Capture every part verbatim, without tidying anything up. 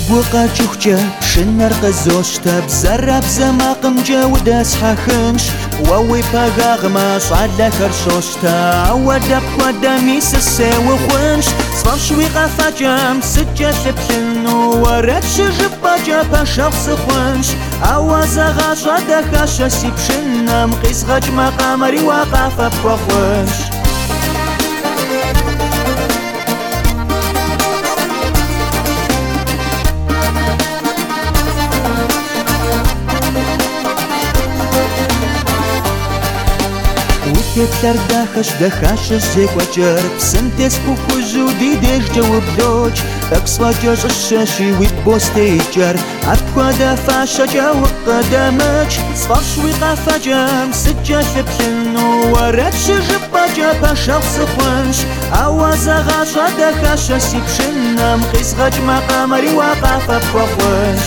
بوقا جوخجا شنر قزوشتا بزرا بزماقم جاوداس حاخنش ووي باقاغ ما صعلا كرشوشتا عودا بقودا ميس الساوي خونش صفر شوي غافا جام سجا شبشنو ورد شجبا جابا شخص خونش عوازا غاشا دخاشا سيبشنا مقيس غاج مقامري وقافا بقوخونش كتر داخش دخاش زيك وجر بسنتس بوكوزو دي ديش جواب دوج اكسوا جوز الشاشي ويبوستي جر عبقوا دافع شجا وقدامج صفر شوي قافا جام سجا شبشنو ورد شجبا جابا شخص خوانش عوازا غاشا دخاشا سيبشنا مقيس غاج مقامري وقافا بوخوش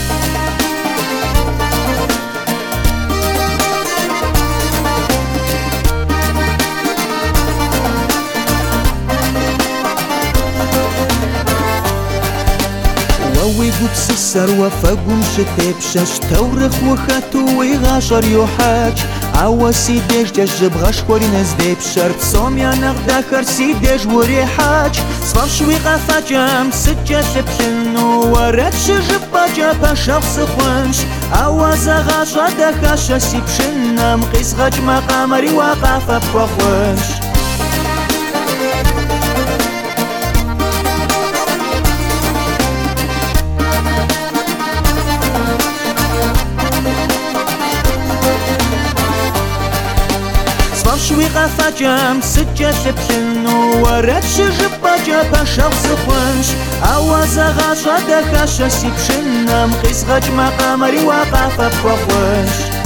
ويقبس السروة فقوم شتيب شاش تورخ وخاتو ويغاشر يوحاج عوا سيديش ججب غشوري نزديب شرب صوميا نغدا خرسي ديش وريحاج صفر شوي غافا جام سجا شبشنو ورد شجبا جابا شخص خوانش عوا زغاشا دخاشا سيبشنا مقيس غاج مقامري وقافا بوخوش شوي غافا جام سجا شبشنو ورد شجبا جابا شخص خوانش عوازا غاشا دخاشا سيبشنا مقيس غاج مقامري وقافا بوخوش